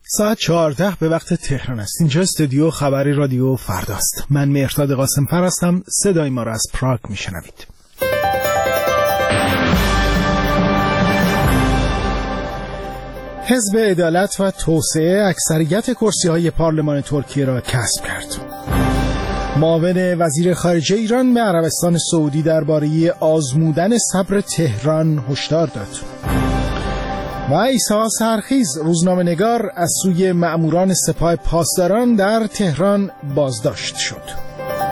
ساعت 14 به وقت تهران است. اینجا استودیو خبری رادیو فرداست. من مهرداد قاسم‌فر هستم. صدای ما را از پراگ میشنوید. حزب عدالت و توسعه اکثریت کرسی‌های پارلمان ترکیه را کسب کرد. معاون وزیر خارجه ایران به عربستان سعودی درباره آزمودن صبر تهران هشدار داد. و عیسی سحرخیز روزنامه‌نگار از سوی مأموران سپاه پاسداران در تهران بازداشت شد.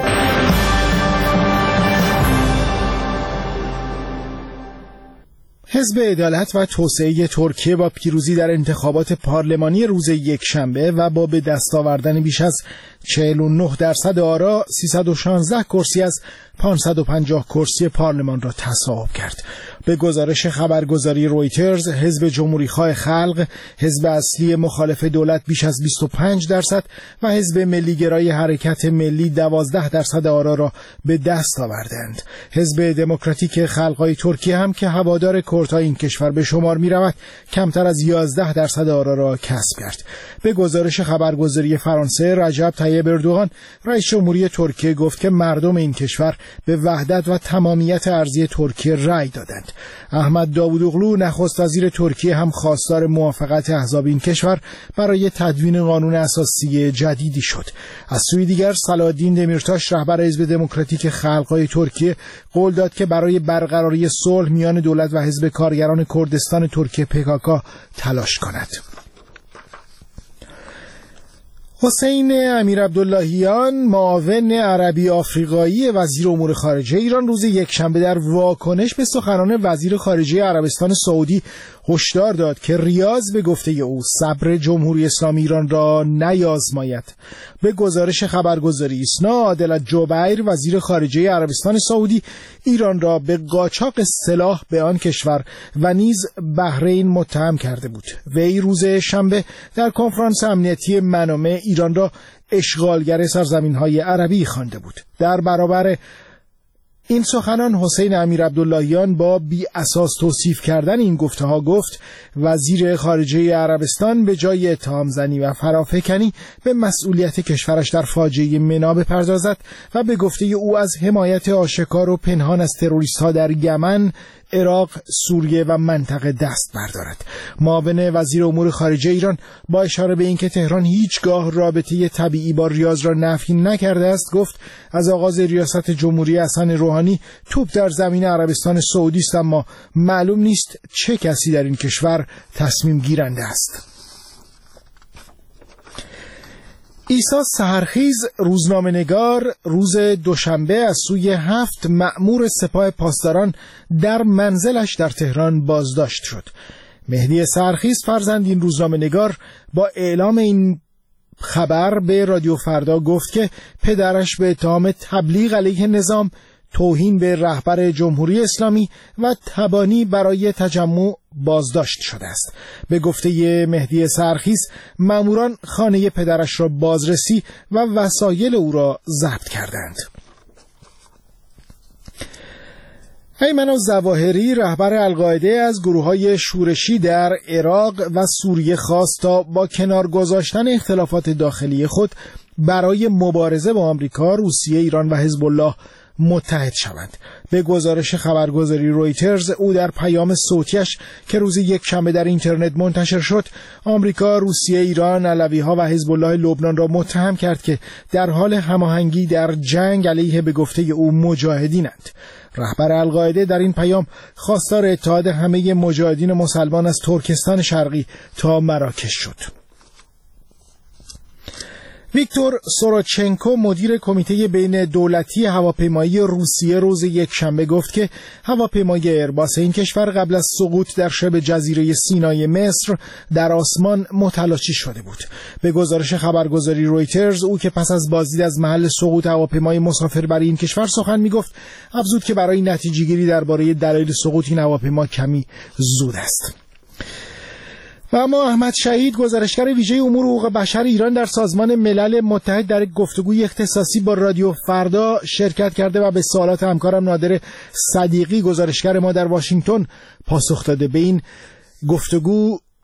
حزب عدالت و توسعه ترکیه با پیروزی در انتخابات پارلمانی روز یکشنبه و با به دست آوردن بیش از 49% آرا 316 کرسی از 550 کرسی پارلمان را تصاحب کرد. به گزارش خبرگزاری رویترز، حزب جمهوری‌خواه خلق، حزب اصلی مخالف دولت بیش از 25% و حزب ملیگرای حرکت ملی 12% آرا را به دست آوردند. حزب دموکراتیک خلق‌های ترکیه هم که هوادار کردهای این کشور به شمار می‌رود، کمتر از 11% آرا را کسب کرد. به گزارش خبرگزاری فرانسه، رجب طیب اردوغان، رئیس جمهوری ترکیه گفت که مردم این کشور به وحدت و تمامیت ارضی ترکیه رأی دادند. احمد داوودوغلو نخست وزیر ترکیه هم خواستار موافقت احزاب این کشور برای تدوین قانون اساسی جدیدی شد. از سوی دیگر صلاح‌الدین دمیرتاش رهبر حزب دموکراتیک خلق‌های ترکیه قول داد که برای برقراری صلح میان دولت و حزب کارگران کردستان ترکیه PKK تلاش کند. حسین امیرعبداللهیان معاون عربی آفریقایی وزیر امور خارجه ایران روز یکشنبه در واکنش به سخنان وزیر خارجه عربستان سعودی هشدار داد که ریاض به گفته او صبر جمهوری اسلامی ایران را نیازماید. به گزارش خبرگزاری ایسنا، عادل جبیر وزیر خارجه عربستان سعودی ایران را به قاچاق سلاح به آن کشور و نیز بحرین متهم کرده بود. وی روز شنبه در کنفرانس امنیتی منامه ایران را اشغالگر سرزمین‌های عربی خوانده بود. در برابر این سخنان حسین امیرعبداللهیان با بی اساس توصیف کردن این گفته‌ها گفت وزیر خارجه عربستان به جای اتهام زنی و فرافکنی به مسئولیت کشورش در فاجعه منا بپردازد و به گفته او از حمایت آشکار و پنهان از تروریست‌ها در یمن، عراق، سوریه و منطقه دست بردارد. معاون وزیر امور خارجه ایران با اشاره به اینکه تهران هیچگاه رابطه طبیعی با ریاض را نفی نکرده است گفت از آغاز ریاست جمهوری حسن روحانی توپ در زمین عربستان سعودی است، اما معلوم نیست چه کسی در این کشور تصمیم گیرنده است. عیسی سحرخیز روزنامه‌نگار روز دوشنبه از سوی 7 مأمور سپاه پاسداران در منزلش در تهران بازداشت شد. مهدی سحرخیز فرزند این روزنامه‌نگار با اعلام این خبر به رادیو فردا گفت که پدرش به اتهام تبلیغ علیه نظام، توهین به رهبر جمهوری اسلامی و تبانی برای تجمع بازداشت شده است. به گفته مهدی سحرخیز، ماموران خانه پدرش را بازرسی و وسایل او را ضبط کردند. ایمن ظواهری رهبر القاعده از گروه‌های شورشی در عراق و سوریه خواست تا با کنار گذاشتن اختلافات داخلی خود برای مبارزه با آمریکا، روسیه، ایران و حزب الله متحد شوند. به گزارش خبرگزاری رویترز، او در پیام صوتیش که روز یکشنبه در اینترنت منتشر شد، آمریکا، روسیه، ایران، علوی‌ها و حزب الله لبنان را متهم کرد که در حال هماهنگی در جنگ علیه به گفته او مجاهدینند. رهبر القاعده در این پیام خواستار اتحاد همه مجاهدین مسلمان از ترکستان شرقی تا مراکش شد. ویکتور سوروچنکو مدیر کمیته بین دولتی هواپیمایی روسیه روز یکشنبه گفت که هواپیمای ایرباس این کشور قبل از سقوط در شبه جزیره سینای مصر در آسمان متلاشی شده بود. به گزارش خبرگزاری رویترز، او که پس از بازدید از محل سقوط هواپیمای مسافربری این کشور سخن میگفت، افزود که برای نتیجه‌گیری درباره دلایل سقوط این هواپیما کمی زود است. و اما احمد شهید، گزارشگر ویژه امور حقوق بشر ایران در سازمان ملل متحد، در گفتگوی اختصاصی با رادیو فردا شرکت کرده و به سوالات همکارم نادر صدیقی گزارشگر ما در واشنگتن پاسخ داده. به این گفتگو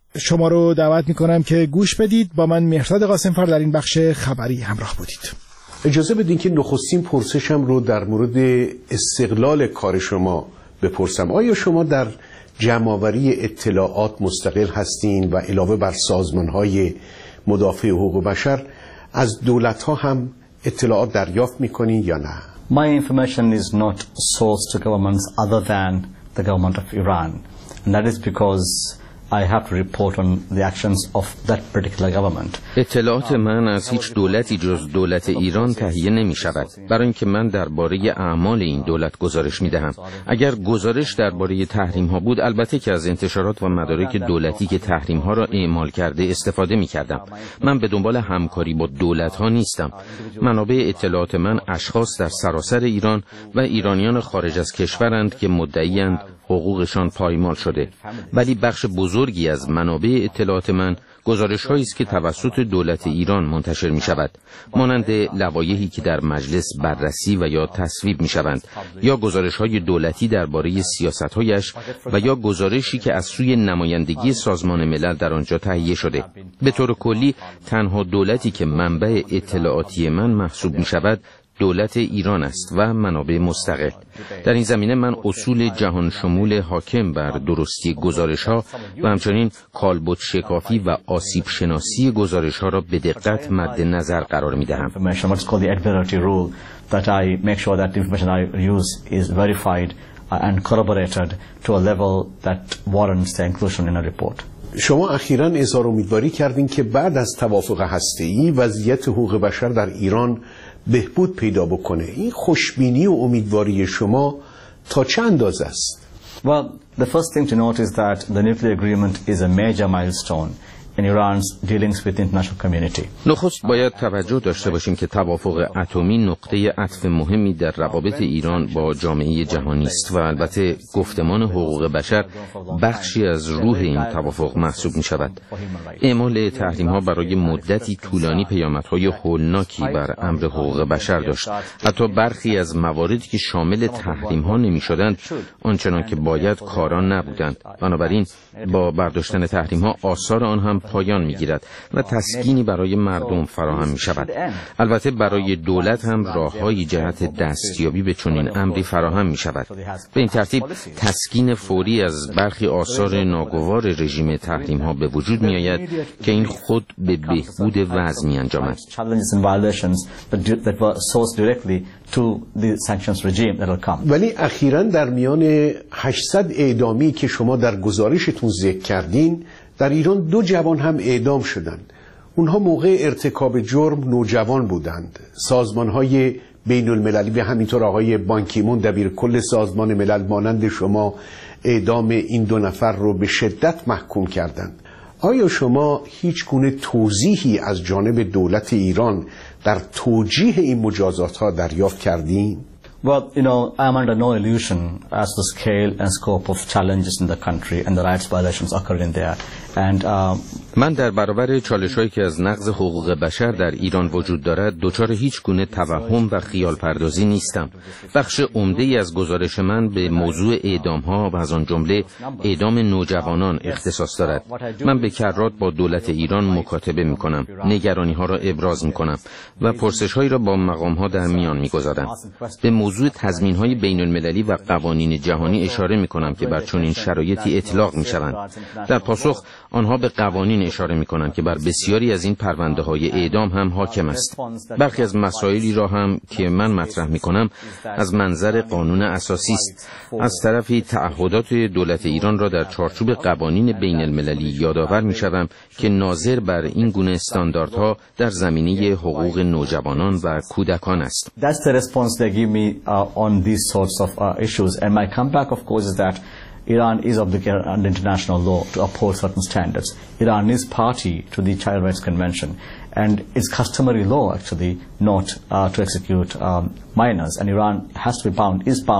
شما رو دعوت میکنم که گوش بدید. با من مهرداد قاسمفر در این بخش خبری همراه بودید. اجازه بدین که نخستین پرسشم رو در مورد استقلال کار شما بپرسم. آیا شما در جمع‌آوری اطلاعات مستقل هستین و علاوه بر سازمان‌های مدافع حقوق بشر از دولت‌ها هم اطلاعات دریافت می‌کنین یا نه؟ My information is not sourced to governments other than the government of Iran, and that is because I have to report on the actions of that particular government. اطلاعات من از هیچ دولتی جز دولت ایران تهیه نمی شود، برای اینکه من درباره اعمال این دولت گزارش می دهم. اگر گزارش درباره تحریم ها بود، البته که از انتشارات و مدارک دولتی که تحریم ها را اعمال کرده استفاده می کردم. من به دنبال همکاری با دولت ها نیستم. منابع اطلاعات من اشخاص در سراسر ایران و ایرانیان خارج از کشورند که مدعی‌اند حقوقشان پایمال شده، ولی بخش بزرگی از منابع اطلاعات من گزارش هایی است که توسط دولت ایران منتشر می شود، مانند لوایحی که در مجلس بررسی و یا تصویب می شوند، یا گزارش های دولتی درباره سیاست هایش و یا گزارشی که از سوی نمایندگی سازمان ملل در آنجا تهیه شده. به طور کلی تنها دولتی که منبع اطلاعاتی من محسوب می شود دولت ایران است و منابع مستقل. در این زمینه من اصول جهان شمول حاکم بر درستی گزارش‌ها و همچنین کالبد شکافی و آسیب شناسی گزارش‌ها را به دقت مد نظر قرار می‌دهم. شما اخیراً اظهار امیدواری کردین که بعد از توافق هسته‌ای وضعیت حقوق بشر در ایران بهبود پیدا بکنه. این خوشبینی و امیدواری شما تا چه اندازه است؟ Well, the first thing to note is that the nuclear agreement is a major milestone in Iran's dealings with the international community. نخست باید توجه داشته باشیم که توافق اتمی نقطه عطف مهمی در روابط ایران با جامعه جهانی است و البته گفتمان حقوق بشر بخشی از روح این توافق محسوب می شود. اعمال تحریم ها برای مدتی طولانی پیامدهای هولناکی بر امر حقوق بشر داشت. حتی برخی از مواردی که شامل تحریم ها نمی شدند آنچنان که باید کاران نبودند. بنابراین با برداشتن تحریم ها آثار آن هم پایان می‌گیرد و تسکینی برای مردم فراهم می‌شود. البته برای دولت هم راه‌های جهت دستیابی به چنین امری فراهم می‌شود. به این ترتیب تسکین فوری از برخی آثار ناگوار رژیم تحریم‌ها به وجود می‌آید که این خود به بهبود وضع می‌انجامد. ولی اخیراً در میان 800 اعدامی که شما در گزارشتون ذکر کردین، در ایران 2 جوان هم اعدام شدند. اونها موقع ارتکاب جرم نوجوان بودند. سازمان‌های بین المللی و همینطور آقای بانکیمون دبیرکل سازمان ملل مانند شما اعدام این 2 نفر رو به شدت محکوم کردند. آیا شما هیچ گونه توضیحی از جانب دولت ایران در توجیه این مجازات ها دریافت کردین؟ Well, I'm under no illusion as to the scale and scope of challenges in the country and the rights violations occurring there. And من در برابر چالش‌هایی که از نقض حقوق بشر در ایران وجود دارد دچار هیچ گونه توهم و خیال پردازی نیستم. بخش عمده‌ای از گزارش من به موضوع اعدام‌ها و از آن جمله اعدام نوجوانان اختصاص دارد. من به کرات با دولت ایران مکاتبه می‌کنم، نگرانی‌ها را ابراز می‌کنم و پرسش‌هایی را با مقام‌ها در میان می‌گذارم. به موضوع تضمین‌های بین‌المللی و قوانین جهانی اشاره می‌کنم که بر چنین شرایطی اطلاق می‌شوند. در پاسخ آنها به قوانین اشاره می‌کنند که بر بسیاری از این پرونده‌های اعدام هم حاکم است. برخی از مسائلی را هم که من مطرح می‌کنم از منظر قانون اساسی است. از طرفی تعهدات دولت ایران را در چارچوب قوانین بین‌المللی یادآور می‌شوم که ناظر بر این گونه استانداردها در زمینه حقوق نوجوانان و کودکان است. That's the response they give me on these sorts of issues, and my comeback of course is that Iran is obligated under international law to uphold certain standards. Iran is party to the Child Rights Convention, and it's customary law actually not to execute minors, and Iran is bound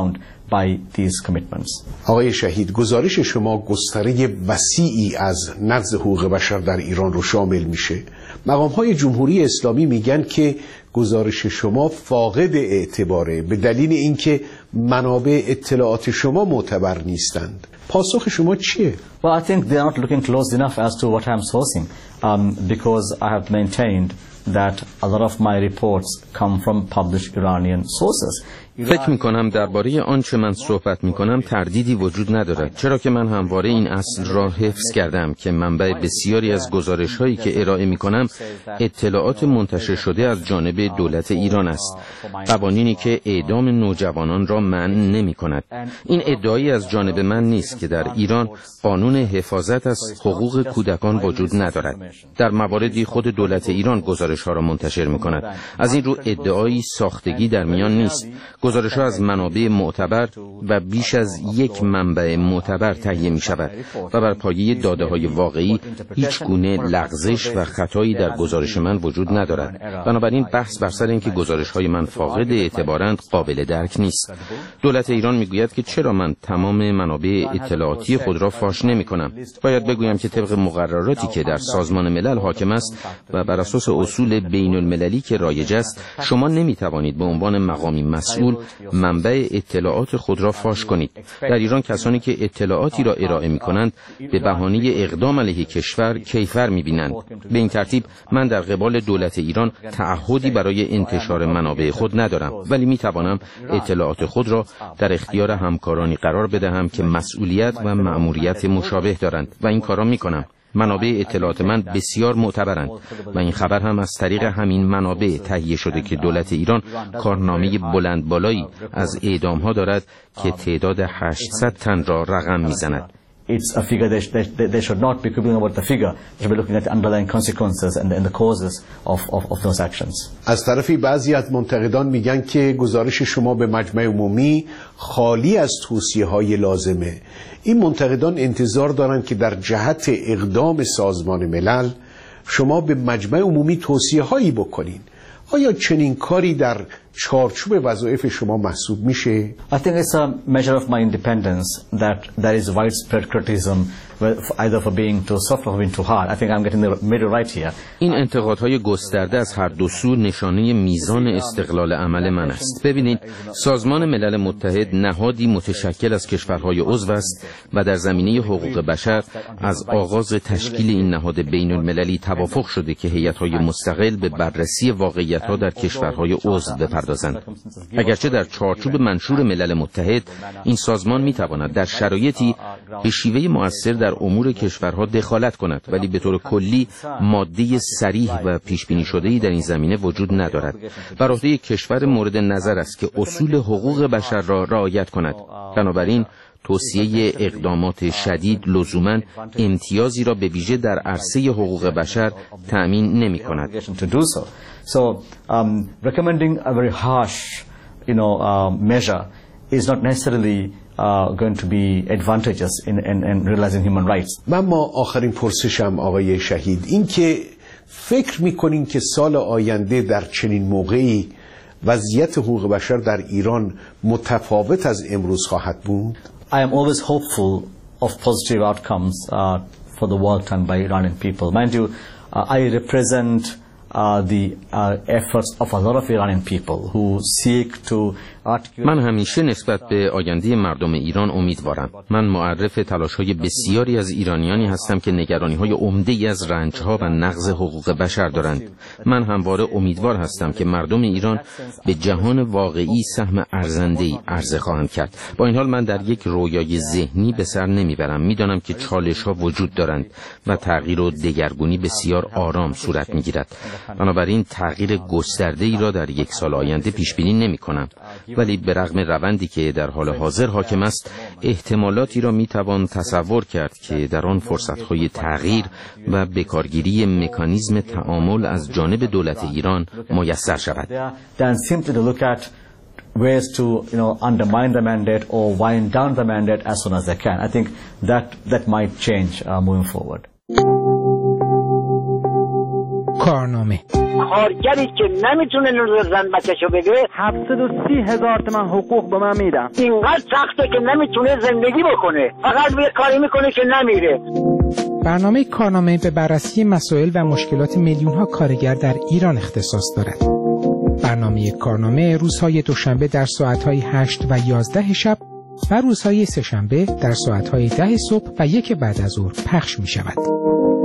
by these commitments. آقای شهید، گزارش شما گستره وسیعی از نقض حقوق بشر در ایران رو شامل میشه. مقام‌های جمهوری اسلامی میگن که گزارش شما فاقد اعتباره به دلیل اینکه منابع اطلاعات شما معتبر نیستند. پاسخ شما چیه؟ Well, I think they are not looking close enough as to what I'm sourcing, because I have maintained that a lot of my reports come from published Iranian sources. فکر می‌کنم درباره آنچه من صحبت می‌کنم تردیدی وجود ندارد، چرا که من همواره این اصل را حفظ کردم که منبع بسیاری از گزارش‌هایی که ارائه می‌کنم اطلاعات منتشر شده از جانب دولت ایران است، قوانینی که اعدام نوجوانان را منع نمی‌کند. این ادعایی از جانب من نیست که در ایران قانون حفاظت از حقوق کودکان وجود ندارد. در مواردی خود دولت ایران گزارش‌ها را منتشر می‌کند. از این رو ادعایی ساختگی در میان نیست. گزارش‌ها از منابع معتبر و بیش از یک منبع معتبر تهیه می‌شود و بر پایه داده‌های واقعی هیچ گونه لغزش و خطایی در گزارش من وجود ندارد. بنابراین بحث بر سر اینکه گزارش‌های من فاقد اعتبارند قابل درک نیست. دولت ایران می‌گوید که چرا من تمام منابع اطلاعاتی خود را فاش نمی‌کنم. باید بگویم که طبق مقرراتی که در سازمان ملل حاکم است و بر اساس اصول بین‌المللی که رایج است، شما نمی‌توانید به عنوان مقامی مسئول منبع اطلاعات خود را فاش کنید. در ایران کسانی که اطلاعاتی را ارائه می‌کنند به بهانه اقدام علیه کشور کیفر می‌بینند. به این ترتیب من در قبال دولت ایران تعهدی برای انتشار منابع خود ندارم، ولی می‌توانم اطلاعات خود را در اختیار همکارانی قرار بدهم که مسئولیت و مأموریت مشابه دارند و این کارا می‌کنم. منابع اطلاعات من بسیار معتبرند و این خبر هم از طریق همین منابع تهیه شده که دولت ایران کارنامه بلند بالایی از اعدام‌ها دارد که تعداد 800 تن را رقم می‌زند. It's a figure they should not be quibbling about the figure. They should be looking at the underlying consequences and the causes of those actions. از طرفی بعضی از منتقدان میگن که گزارش شما به مجمع عمومی خالی از توصیه‌های لازمه. این منتقدان انتظار دارند که در جهت اقدام سازمان ملل شما به مجمع عمومی توصیه‌هایی بکنین. آیا چنین کاری در چارچوب وظایف شما محسوب میشه؟ I think it's a measure of my independence that there is widespread criticism either for being too soft or being too hard. I think I'm getting the middle right here. این انتقادهای گسترده از هر دو سو نشانه میزان استقلال عمل من است. ببینید، سازمان ملل متحد نهادی متشکل از کشورهای عضو است و در زمینه حقوق بشر از آغاز تشکیل این نهاد بین المللی توافق شده که هیئت‌های مستقل به بررسی واقعیت‌ها در کشورهای عضو بپردازند. اگرچه در چارچوب منشور ملل متحد این سازمان می‌تواند در شرایطی به شیوه مؤثر در امور کشورها دخالت کند، ولی به طور کلی ماده صریح و پیش‌بینی شده‌ای در این زمینه وجود ندارد. بر عهده کشور مورد نظر است که اصول حقوق بشر را رعایت کند. بنابراین توصیه اقدامات شدید لزوماً امتیازی را به ویژه در عرصه حقوق بشر تأمین نمی‌کند. So recommending a very harsh measure is not necessarily going to be advantageous in realizing human rights. من آخرین پرسشم آقای شهید این که فکر می‌کنین که سال آینده در چنین موقعی وضعیت حقوق بشر در ایران متفاوت از امروز خواهد بود؟ I am always hopeful of positive outcomes for the work done by Iranian people. Mind you, I represent the efforts of a lot of Iranian people who seek to من همیشه نسبت به آینده مردم ایران امیدوارم. من معرف تلاش‌های بسیاری از ایرانیانی هستم که نگرانی‌های عمده‌ای از رنج‌ها و نقض حقوق بشر دارند. من همواره امیدوار هستم که مردم ایران به جهان واقعی سهم ارزنده‌ای عرضه خواهند کرد. با این حال من در یک رویای ذهنی به سر نمیبرم. میدانم که چالش‌ها وجود دارند و تغییر و دگرگونی بسیار آرام صورت می‌گیرد. بنابراین تغییر گسترده‌ای را در یک سال آینده پیش‌بینی نمی‌کنم. ولی به رغم روندی که در حال حاضر حاکم است، احتمالاتی را میتوان تصور کرد که در آن فرصت‌های تغییر و بکارگیری مکانیزم تعامل از جانب دولت ایران میسر شود. ways to undermine the mandate or wind down the mandate as soon as they can. I think that might change moving forward. کارنامه. کارگری که نمیتونه نون زن بچه‌شو بده 730,000 تومان حقوق به من میدم. اینقدر سخته که نمیتونه زندگی بکنه، فقط یه کاری میکنه که نمیره. برنامه کارنامه به بررسی مسائل و مشکلات میلیون‌ها کارگر در ایران اختصاص دارد. برنامه کارنامه روزهای دوشنبه در ساعت‌های 8 و 11 شب و روزهای سه‌شنبه در ساعت‌های 10 صبح و 1 بعد از ظهر پخش می‌شود.